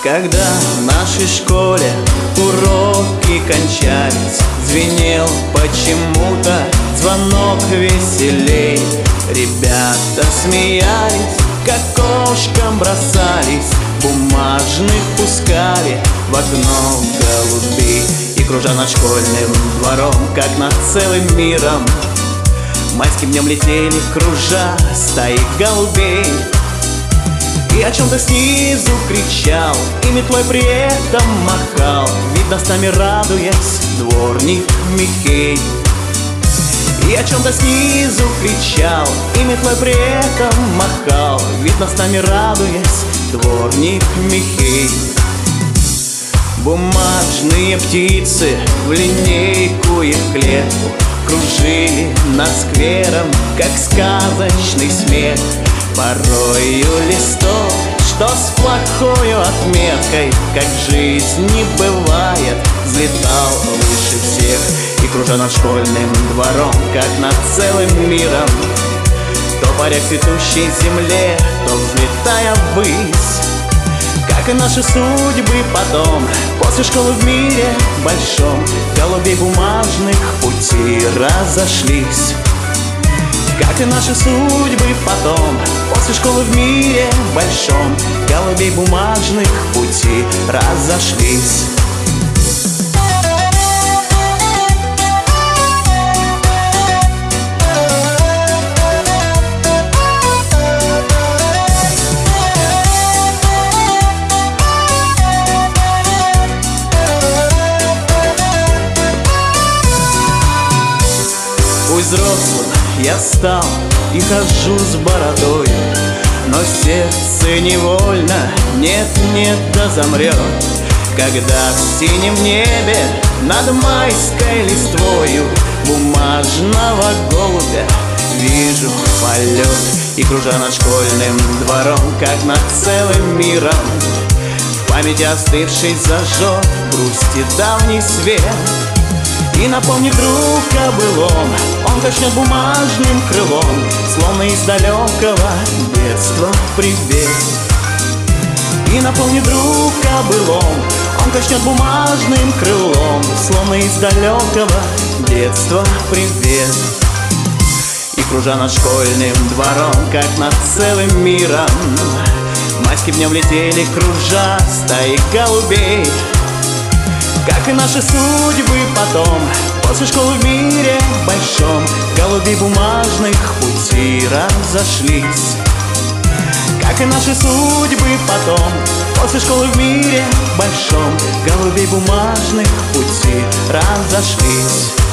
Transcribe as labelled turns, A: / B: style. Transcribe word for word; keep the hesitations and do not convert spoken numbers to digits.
A: Когда в нашей школе уроки кончались, звенел почему-то звонок веселей. Ребята смеялись, к окошкам бросались, бумажных пускали в окно голубей. И, кружа над школьным двором, как над целым миром, майским днем летели, кружа, стаи голубей. И о чем-то снизу кричал, и метлой при этом махал, видно, с нами радуясь, дворник Михей. И о чем-то снизу кричал, и метлой при этом махал, видно, с нами радуясь, дворник Михей. Бумажные птицы в линейку и в клетку кружили над сквером, как сказочный смех. Порою листок, что с плохою отметкой, как в жизни бывает, взлетал выше всех. И, кружа над школьным двором, как над целым миром, то паря к цветущей земле, то взлетая ввысь, как и наши судьбы потом, после школы в мире большом, голубей бумажных пути разошлись. Как и наши судьбы потом, после школы в мире большом, голубей бумажных пути разошлись. Пусть взрослым я стал и хожу с бородой, но сердце невольно нет-нет да замрет, когда в синем небе над майской листвою бумажного голубя вижу полет. И, кружа над школьным двором, как над целым миром, в памяти остывшей зажжет грусти давний свет. И, напомнив вдруг о былом, он качнет бумажным крылом, словно из далекого детства привет. И, напомнив вдруг о былом, он качнет бумажным крылом, словно из далекого детства привет. И, кружа над школьным двором, как над целым миром, майским днем летели, кружа, стаи голубей. Как и наши судьбы потом, после школы в мире большом, голубей бумажных пути разошлись. Как и наши судьбы потом, после школы в мире большом, голубей бумажных пути разошлись.